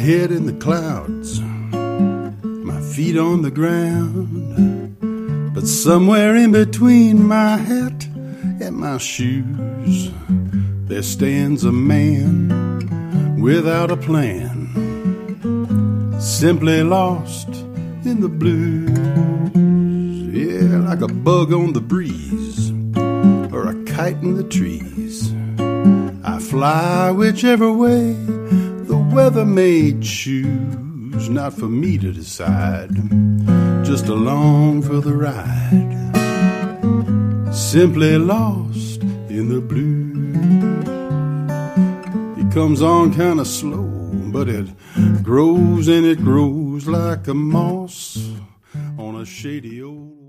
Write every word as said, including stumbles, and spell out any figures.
head in the clouds, my feet on the ground, but somewhere in between my hat and my shoes, there stands a man without a plan, simply lost in the blues. Yeah, like a bug on the breeze or a kite in the trees, I fly whichever way the weather may choose. Not for me to decide, just along for the ride, simply lost in the blues. It comes on kind of slow, but it grows and it grows like a moss on a shady old